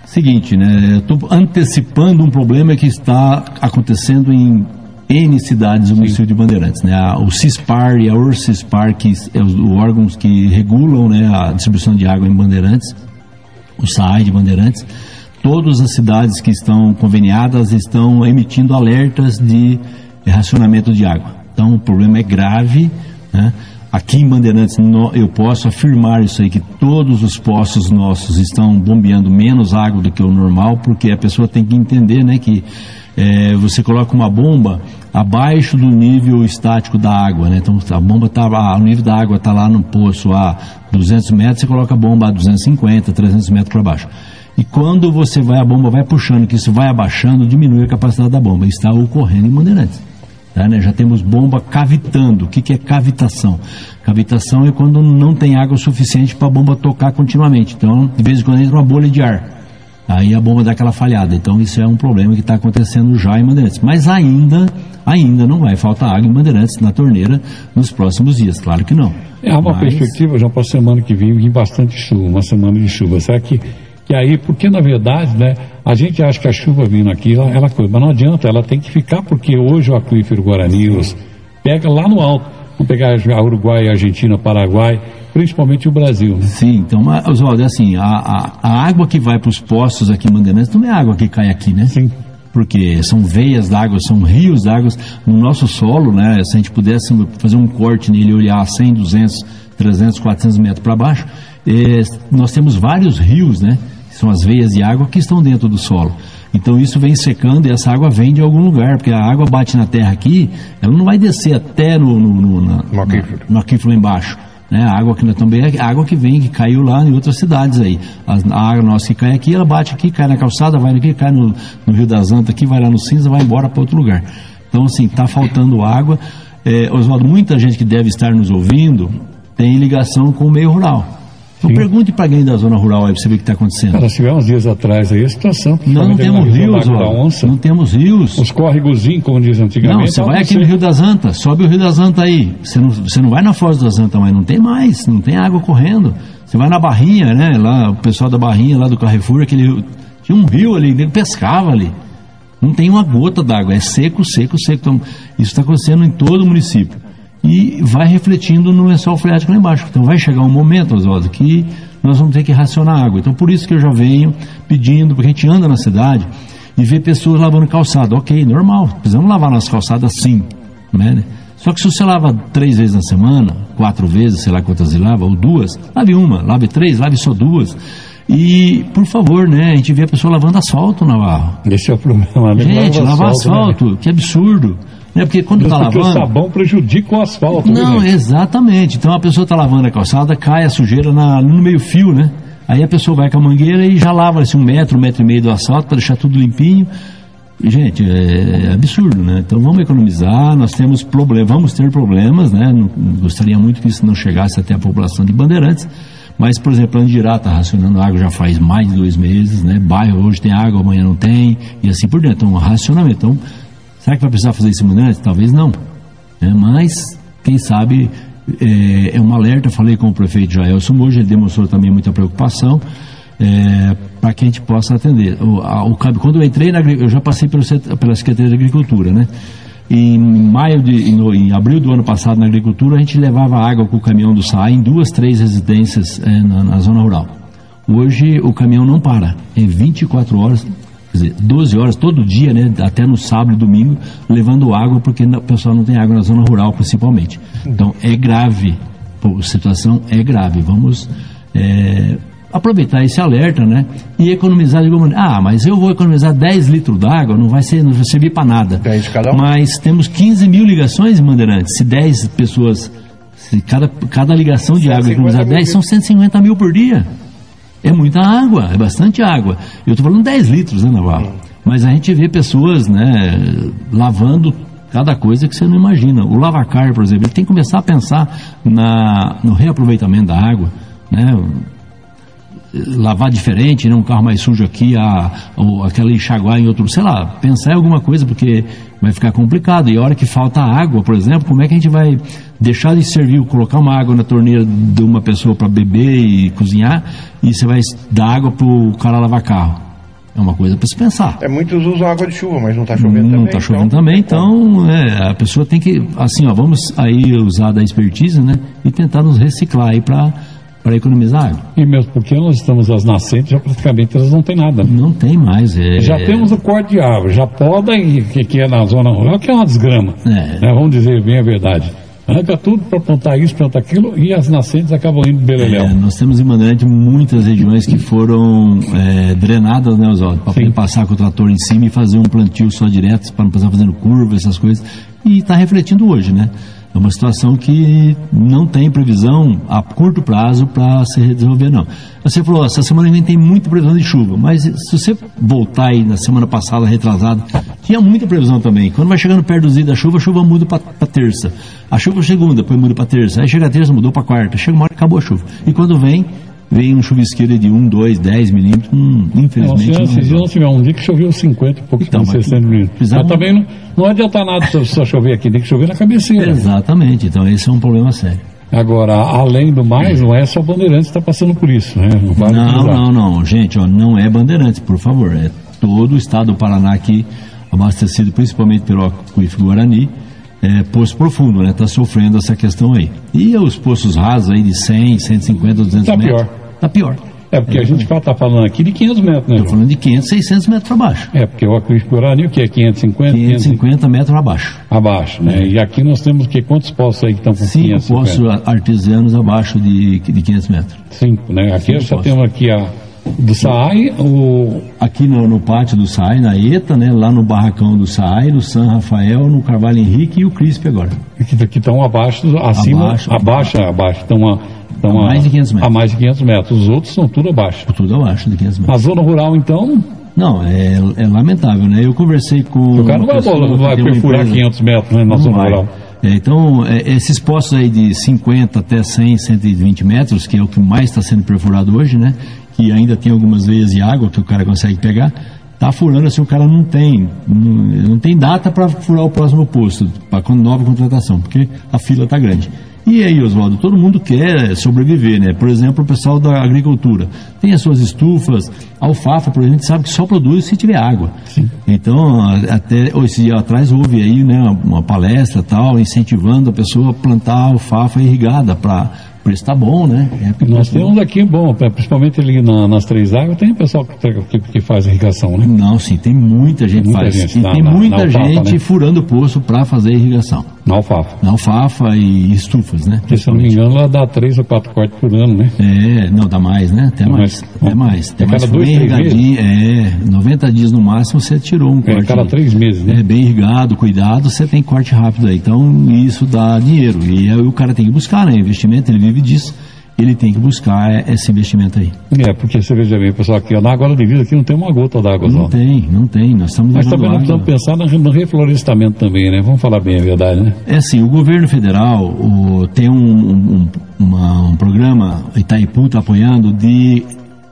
Seguinte, né? Estou antecipando um problema que está acontecendo em N cidades do município de Bandeirantes, né? O CISPAR e a Orcispar, que é os órgãos que regulam, né, a distribuição de água em Bandeirantes, o SAAI de Bandeirantes, todas as cidades que estão conveniadas estão emitindo alertas de racionamento de água. Então o problema é grave, né? Aqui em Bandeirantes eu posso afirmar isso aí, que todos os poços nossos estão bombeando menos água do que o normal, porque a pessoa tem que entender, né, que você coloca uma bomba abaixo do nível estático da água, né? Então a bomba o nível da água está lá no poço a 200 metros, você coloca a bomba a 250, 300 metros para baixo. E quando a bomba vai puxando, que isso vai abaixando, diminui a capacidade da bomba. Isso está ocorrendo em Bandeirantes. Tá, né? Já temos bomba cavitando. O que é cavitação? Cavitação é quando não tem água suficiente para a bomba tocar continuamente. Então, de vez em quando entra uma bolha de ar. Aí a bomba dá aquela falhada. Então, isso é um problema que está acontecendo já em Bandeirantes. Mas ainda não vai faltar água em Bandeirantes, na torneira, nos próximos dias. Claro que não. Há uma perspectiva já para a semana que vem bastante chuva, uma semana de chuva. Será que aí, porque na verdade, né, a gente acha que a chuva vindo aqui, ela coisa, mas não adianta, ela tem que ficar, porque hoje o aquífero Guarani pega lá no alto. Vamos pegar a Uruguai, a Argentina, Paraguai, principalmente o Brasil, né? Sim, então, Oswaldo, é assim, a água que vai para os poços aqui em Bandeirantes não é água que cai aqui, né? Sim. Porque são veias d'água, são rios d'água no nosso solo, né? Se a gente pudesse fazer um corte nele e olhar 100, 200, 300, 400 metros para baixo, nós temos vários rios, né? São as veias de água que estão dentro do solo. Então isso vem secando e essa água vem de algum lugar, porque a água bate na terra aqui, ela não vai descer até no aquífero lá embaixo. Né? A água que também é água que vem, que caiu lá em outras cidades aí. A água nossa que cai aqui, ela bate aqui, cai na calçada, vai aqui, cai no Rio das Antas aqui, vai lá no Cinza, vai embora para outro lugar. Então assim, está faltando água. Oswaldo, muita gente que deve estar nos ouvindo tem ligação com o meio rural. Então pergunte para alguém da zona rural aí para você ver o que está acontecendo. Nós tivemos uns dias atrás aí a situação. Não temos rios, não temos rios. Os córregozinhos, como diz antigamente. Não, você vai aqui no Rio das Antas, sobe o Rio das Antas aí. Você não vai na Foz das Antas, mas não tem mais, não tem água correndo. Você vai na Barrinha, né? Lá, o pessoal da Barrinha, lá do Carrefour, tinha um rio ali, ele pescava ali. Não tem uma gota d'água, é seco, seco, seco. Então, isso está acontecendo em todo o município. E vai refletindo no lençol freático lá embaixo. Então vai chegar um momento, Oswaldo, que nós vamos ter que racionar água. Então por isso que eu já venho pedindo, porque a gente anda na cidade e vê pessoas lavando calçada. Ok, normal, precisamos lavar nossa calçada sim, né? Só que se você lava 3 vezes na semana, 4 vezes, sei lá quantas você lava, ou 2, lave uma, lave 3, lave só 2. E, por favor, né, a gente vê a pessoa lavando asfalto, Navarro. Esse é o problema, né? Gente, lavar asfalto, né? Que absurdo. Porque quando está lavando... o sabão prejudica o asfalto. Não, né? Exatamente. Então a pessoa está lavando a calçada, cai a sujeira no meio fio, né? Aí a pessoa vai com a mangueira e já lava assim, 1 metro, 1,5 metro do asfalto para deixar tudo limpinho. Gente, é absurdo, né? Então vamos economizar, nós temos problemas, vamos ter problemas, né? Gostaria muito que isso não chegasse até a população de Bandeirantes. Mas, por exemplo, Andirá está racionando água já faz mais de 2 meses, né? Bairro hoje tem água, amanhã não tem, e assim por dentro. Então, racionamento. Então, será que vai precisar fazer isso em Bandeirantes? Talvez não. Mas, quem sabe, é um alerta. Falei com o prefeito Jaelson hoje, ele demonstrou também muita preocupação para que a gente possa atender. Quando eu entrei, eu já passei pela Secretaria de Agricultura, né? Em abril do ano passado, na agricultura, a gente levava água com o caminhão do SAAI em 2, 3 residências na zona rural. Hoje, o caminhão não para. É 24 horas... Quer dizer, 12 horas todo dia, né, até no sábado e domingo, levando água, porque o pessoal não tem água na zona rural, principalmente. Então, é grave. A situação é grave. Vamos aproveitar esse alerta, né, e economizar de alguma maneira. Mas eu vou economizar 10 litros d'água, não vai servir para nada. 10 de cada um. Mas temos 15 mil ligações em Bandeirantes. Se 10 pessoas, se cada ligação de água economizar 10, são 150 mil por dia. É muita água, é bastante água. Eu estou falando 10 litros, né, Navarro? Mas a gente vê pessoas, né, lavando cada coisa que você não imagina. O lavacar, por exemplo, ele tem que começar a pensar no reaproveitamento da água, né? Lavar diferente, né? Um carro mais sujo aqui, aquela enxaguar em outro, sei lá, pensar em alguma coisa, porque vai ficar complicado. E a hora que falta água, por exemplo, como é que a gente vai deixar de servir, colocar uma água na torneira de uma pessoa para beber e cozinhar, e você vai dar água para o cara lavar carro? É uma coisa para se pensar. Muitos usam água de chuva, mas não está chovendo também. Não está chovendo também, então a pessoa tem que, assim, vamos aí usar da expertise, né? E tentar nos reciclar aí para economizar água. E mesmo porque nós estamos as nascentes, já praticamente elas não tem nada. Não tem mais. Já temos o corte de árvore, já poda, que é na zona rural, que é uma desgrama. Né? Vamos dizer bem a verdade. Arranca tudo para plantar isso, plantar aquilo, e as nascentes acabam indo beleléu. Nós temos em Bandeirante muitas regiões que foram drenadas, né, Oswaldo? Para poder passar com o trator em cima e fazer um plantio só direto, para não precisar fazendo curva, essas coisas. E está refletindo hoje, né? É uma situação que não tem previsão a curto prazo para se resolver, não. Você falou, essa semana ainda tem muita previsão de chuva, mas se você voltar aí na semana passada, retrasada, tinha muita previsão também. Quando vai chegando perto do dia da chuva, a chuva muda para terça. A chuva segunda, depois muda para terça. Aí chega a terça, mudou para quarta. Chega uma hora, acabou a chuva. E quando vem um chuvisqueiro de 1, 2, 10 milímetros, infelizmente... Se não tiver um dia que choveu 50 e pouco, 60 milímetros. Mas também não adianta nada só chover aqui, tem que chover na cabeceira. Exatamente, então esse é um problema sério. Agora, além do mais, não é só Bandeirantes que está passando por isso, né? Não, gente, não é Bandeirantes, por favor. É todo o estado do Paraná aqui, abastecido principalmente pelo aquífero Guarani, poço profundo, né? Está sofrendo essa questão aí. E os poços rasos aí de 100, 150, 200 metros... Está pior. Porque a gente está falando aqui de 500 metros, né? Estou falando de 500, 600 metros para baixo. Porque o aquífero Guarani, o que é 550? 550 metros abaixo. Abaixo, né? E aqui nós temos quantos poços aí que estão com 550? 5 poços artesianos abaixo de 500 metros. 5, né? Aqui já temos aqui do SAAI, aqui no pátio do SAAI, na ETA, né? Lá no barracão do SAAI, no San Rafael, no Carvalho Henrique e o CRISP agora. Que estão abaixo, abaixo, estão a mais de 500 metros. A mais de 500 metros. Os outros são tudo abaixo. Tudo abaixo de 500 metros. A zona rural, então... Não, é lamentável, né? Eu conversei com... O cara não vai perfurar 500 metros, né, na zona rural. Então, esses poços aí de 50 até 100, 120 metros, que é o que mais está sendo perfurado hoje, né? Que ainda tem algumas veias de água que o cara consegue pegar, tá furando assim, o cara não tem data para furar o próximo posto, para nova contratação, porque a fila tá grande. E aí, Oswaldo, todo mundo quer sobreviver, né? Por exemplo, o pessoal da agricultura tem as suas estufas, a alfafa, por exemplo, a gente sabe que só produz se tiver água. Sim. Então, até esse dia atrás houve aí, né, uma palestra tal, incentivando a pessoa a plantar alfafa irrigada para o preço tá bom, né? Nós temos aqui, principalmente ali nas Três Águas, tem pessoal que faz irrigação, né? Não, sim, tem muita gente que faz. E tem muita gente furando o poço para fazer irrigação. Na alfafa. Na alfafa e estufas, né? Porque, se eu não me engano, ela dá 3 ou 4 cortes por ano, né? Não, dá mais, né? Até mais. Até mais. Até mais. Cada 2, 3 meses? 90 dias no máximo você tirou um corte. Cada 3 meses, né? Bem irrigado, cuidado, você tem corte rápido aí. Então, isso dá dinheiro. E aí o cara tem que buscar, né? Investimento, ele vive disso. Ele tem que buscar esse investimento aí. Porque você veja bem, pessoal, aqui na água de vida aqui não tem uma gota d'água. Não tem. Nós estamos Mas também nós precisamos pensar no reflorestamento também, né? Vamos falar bem a verdade, né? Assim, o governo federal tem um programa, Itaipu está apoiando, de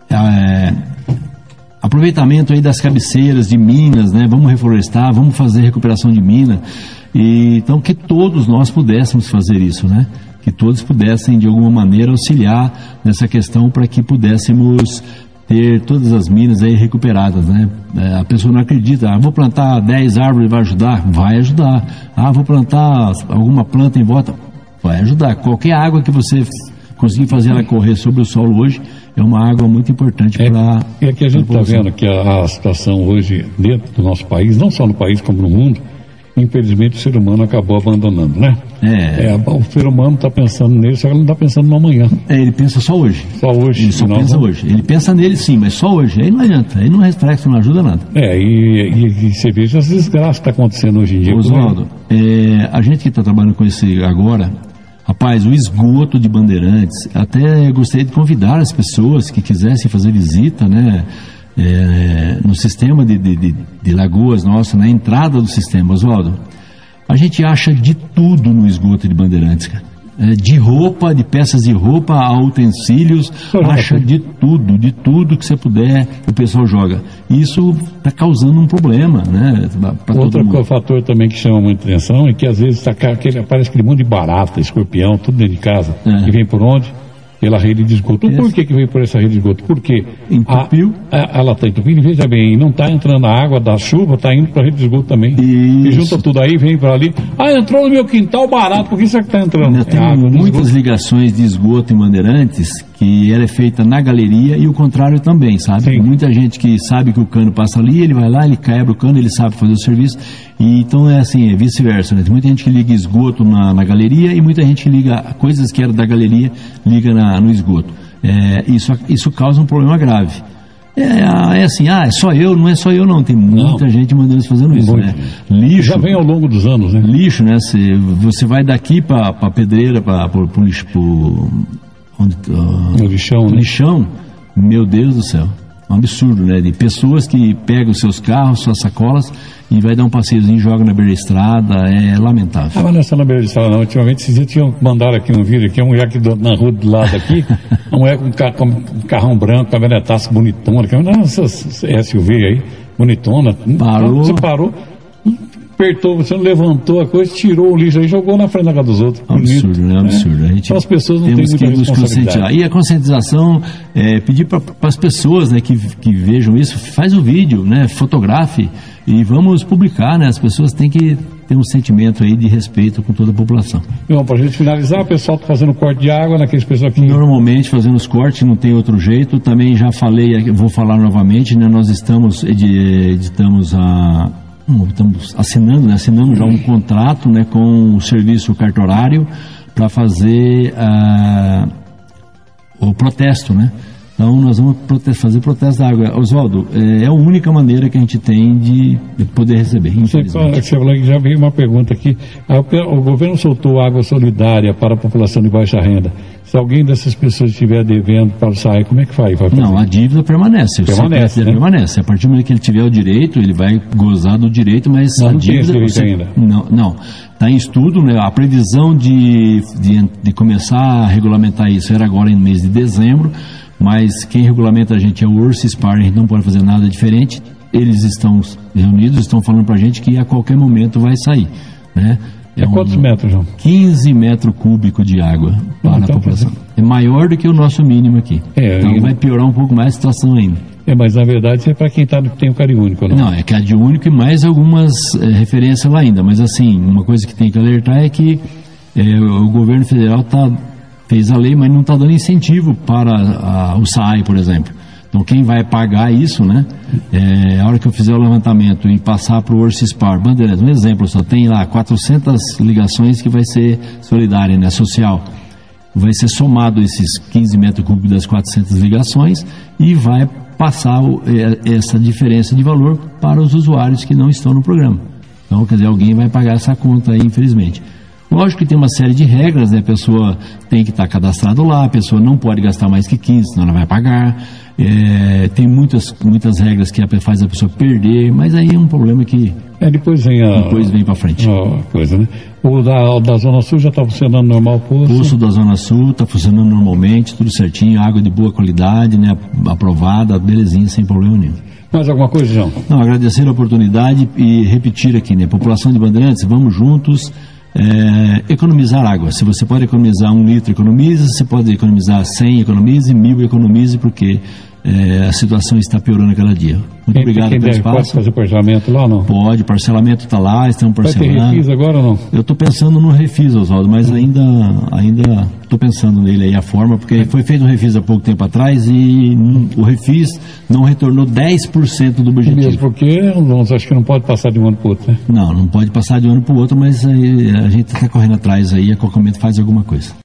aproveitamento aí das cabeceiras de minas, né? Vamos reflorestar, vamos fazer recuperação de mina. Então, que todos nós pudéssemos fazer isso, né? Que todos pudessem, de alguma maneira, auxiliar nessa questão para que pudéssemos ter todas as minas aí recuperadas, né? A pessoa não acredita, vou plantar 10 árvores, vai ajudar? Vai ajudar. Vou plantar alguma planta em volta? Vai ajudar. Qualquer água que você conseguir fazer ela correr sobre o solo hoje é uma água muito importante para... É que a gente está vendo que a situação hoje dentro do nosso país, não só no país como no mundo, infelizmente o ser humano acabou abandonando, né? O ser humano está pensando nele, só que ele não está pensando no amanhã. Ele pensa só hoje. Só hoje. Ele só pensa hoje. Ele pensa nele sim, mas só hoje. Aí não adianta, aí não reflexo, não ajuda nada. E você veja as desgraças que estão acontecendo hoje em dia. Oswaldo, a gente que está trabalhando com esse agora, rapaz, o esgoto de Bandeirantes, até gostaria de convidar as pessoas que quisessem fazer visita, né? No sistema de lagoas nosso, na entrada do sistema, Oswaldo, a gente acha de tudo no esgoto de Bandeirantes, cara. De roupa, de peças de roupa a utensílios, acha de tudo que você puder, o pessoal joga. Isso está causando um problema, né? Outro fator também que chama muita atenção é que às vezes aparece aquele monte de barata, escorpião, tudo dentro de casa. Que vem por onde? pela rede de esgoto. Por que veio por essa rede de esgoto? Porque entupiu. Ela está entupindo, veja bem, não está entrando a água da chuva, está indo para a rede de esgoto também. E junta tudo aí, vem para ali. Entrou no meu quintal barato, por que isso é que está entrando? Tem muitas ligações de esgoto em Bandeirantes que ela é feita na galeria e o contrário também, sabe? Tem muita gente que sabe que o cano passa ali, ele vai lá, ele quebra o cano, ele sabe fazer o serviço. E então é assim, é vice-versa, né? Tem muita gente que liga esgoto na galeria e muita gente que liga coisas que eram da galeria, liga no esgoto. Isso causa um problema grave. É assim, é só eu, não é só eu não, tem muita gente mandando fazendo isso, né? Lixo. Já vem ao longo dos anos, né? Lixo, né? Você vai daqui para Pedreira, pro lixo, no lixão, né? Lixão, meu Deus do céu. Um absurdo, né? De pessoas que pegam seus carros, suas sacolas e vai dar um passeiozinho, joga na beira da estrada, é lamentável. Mas não é só na beira da estrada não, ultimamente esses dias mandaram aqui um vídeo aqui, uma mulher aqui na rua do lado aqui, uma mulher com um carrão branco, caminhonetaço bonitona, essas SUV aí, bonitona. Parou. Você parou, apertou, você não levantou a coisa, tirou o lixo aí e jogou na frente da casa dos outros. Absurdo, né? Absurdo. A gente então as pessoas não têm muita responsabilidade. E a conscientização, pedir para as pessoas, né, que vejam isso, faz um vídeo, né, fotografe e vamos publicar, né? As pessoas têm que ter um sentimento aí de respeito com toda a população. Bom, para a gente finalizar, o pessoal está fazendo corte de água naqueles pessoas que... Normalmente fazendo os cortes, não tem outro jeito. Também já falei, vou falar novamente, né? Nós estamos assinamos já um contrato, né, com o serviço cartorário para fazer o protesto, né? Então nós vamos fazer protesto da água. Oswaldo, é a única maneira que a gente tem de poder receber. Você falou que já veio uma pergunta aqui. O governo soltou água solidária para a população de baixa renda. Se alguém dessas pessoas estiver devendo para o SAE, como é que faz? Não, a dívida permanece. Permanece, né? Permanece. A partir do momento que ele tiver o direito, ele vai gozar do direito, mas não, a não dívida... tem esse direito ainda. Não. Está em estudo, né? A previsão de começar a regulamentar isso era agora no mês de dezembro, mas quem regulamenta a gente é o Ursispar, a gente não pode fazer nada diferente. Eles estão reunidos, estão falando para a gente que a qualquer momento vai sair, né? Quantos metros, João? 15 metros cúbicos de água para a população. É maior do que o nosso mínimo aqui. Então vai piorar um pouco mais a situação ainda. Mas na verdade isso é para quem tem o CadÚnico, não? Não, é CadÚnico e mais algumas referências lá ainda. Mas assim, uma coisa que tem que alertar é que o governo federal fez a lei, mas não está dando incentivo para o SAE, por exemplo. Então quem vai pagar isso, né? A hora que eu fizer o levantamento e passar para o Ursispar, Bandeirantes, um exemplo, só tem lá 400 ligações que vai ser solidária, né? Social. Vai ser somado esses 15 metros cúbicos das 400 ligações e vai passar essa diferença de valor para os usuários que não estão no programa. Então, quer dizer, alguém vai pagar essa conta aí, infelizmente. Lógico que tem uma série de regras, né? A pessoa tem que estar cadastrado lá, a pessoa não pode gastar mais que 15, senão ela vai pagar. Tem muitas regras que faz a pessoa perder, mas aí é um problema que depois vem para frente. Coisa, né? O da Zona Sul já está funcionando normal, o poço? O poço da Zona Sul está funcionando normalmente, tudo certinho, água de boa qualidade, né? Aprovada, belezinha, sem problema nenhum. Mais alguma coisa, João? Não, agradecer a oportunidade e repetir aqui, né? População de Bandeirantes, vamos juntos economizar água. Se você pode economizar 1 litro, economize. Se pode economizar 100, economize. 1000, economize, porque a situação está piorando a cada dia. Muito obrigado pelo espaço. Pode fazer parcelamento lá ou não? Pode, parcelamento está lá, estamos parcelando. Vai ter refis agora ou não? Eu estou pensando no refis, Oswaldo, mas ainda estou pensando nele aí, a forma, porque foi feito um refis há pouco tempo atrás e o refis não retornou 10% do objetivo. Mesmo porque, acho que não pode passar de um ano para o outro, né? Não pode passar de um ano para o outro, mas a gente está correndo atrás aí, a qualquer momento faz alguma coisa.